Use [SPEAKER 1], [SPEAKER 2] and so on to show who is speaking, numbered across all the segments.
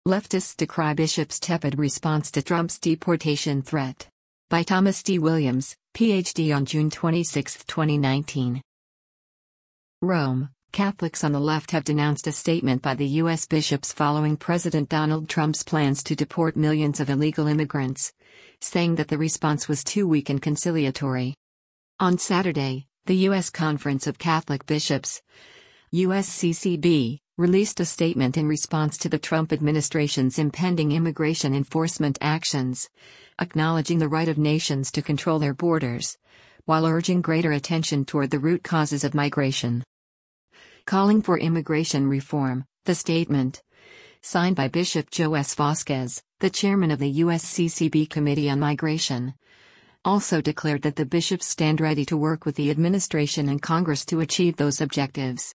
[SPEAKER 1] Leftists decry Bishop's tepid response to Trump's deportation threat. By Thomas D. Williams, Ph.D. on June 26, 2019. Rome. Catholics on the left have denounced a statement by the U.S. bishops following President Donald Trump's plans to deport millions of illegal immigrants, saying that the response was too weak and conciliatory. On Saturday, the U.S. Conference of Catholic Bishops, USCCB, released a statement in response to the Trump administration's impending immigration enforcement actions, acknowledging the right of nations to control their borders, while urging greater attention toward the root causes of migration. Calling for immigration reform, the statement, signed by Bishop Joe S. Vasquez, the chairman of the USCCB Committee on Migration, also declared that the bishops stand ready to work with the administration and Congress to achieve those objectives.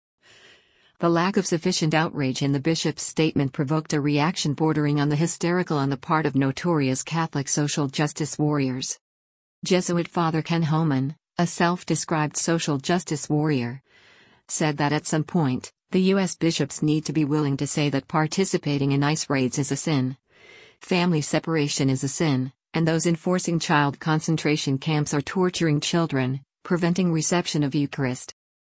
[SPEAKER 1] The lack of sufficient outrage in the bishop's statement provoked a reaction bordering on the hysterical on the part of notorious Catholic social justice warriors. Jesuit Father Ken Homan, a self-described social justice warrior, said that at some point, the U.S. bishops need to be willing to say that participating in ICE raids is a sin, family separation is a sin, and those enforcing child concentration camps are torturing children, preventing reception of Eucharist.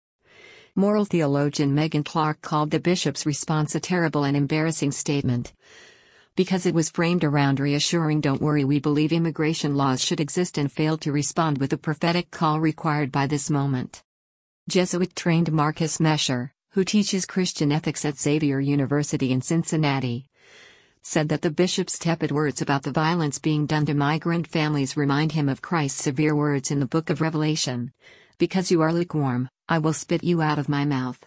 [SPEAKER 1] Moral theologian Megan Clark called the bishop's response a terrible and embarrassing statement, because it was framed around reassuring "don't worry, we believe immigration laws should exist," and failed to respond with the prophetic call required by this moment. Jesuit-trained Marcus Mesher, who teaches Christian ethics at Xavier University in Cincinnati, said that the bishop's tepid words about the violence being done to migrant families remind him of Christ's severe words in the book of Revelation, "Because you are lukewarm, I will spit you out of my mouth."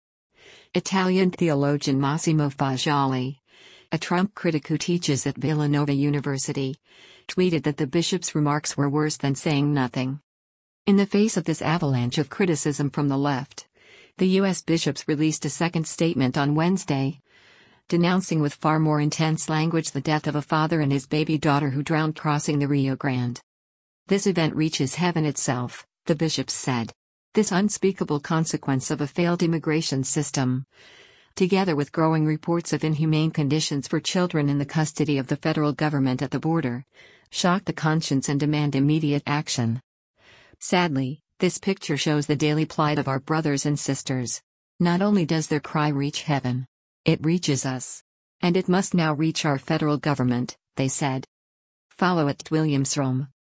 [SPEAKER 1] Italian theologian Massimo Fagioli, a Trump critic who teaches at Villanova University, tweeted that the bishop's remarks were worse than saying nothing. In the face of this avalanche of criticism from the left, the U.S. bishops released a second statement on Wednesday, denouncing with far more intense language the death of a father and his baby daughter who drowned crossing the Rio Grande. "This event reaches heaven itself," the bishops said. "This unspeakable consequence of a failed immigration system, together with growing reports of inhumane conditions for children in the custody of the federal government at the border, shock the conscience and demand immediate action. Sadly, this picture shows the daily plight of our brothers and sisters. Not only does their cry reach heaven, it reaches us. And it must now reach our federal government," they said. Follow @WilliamsRome.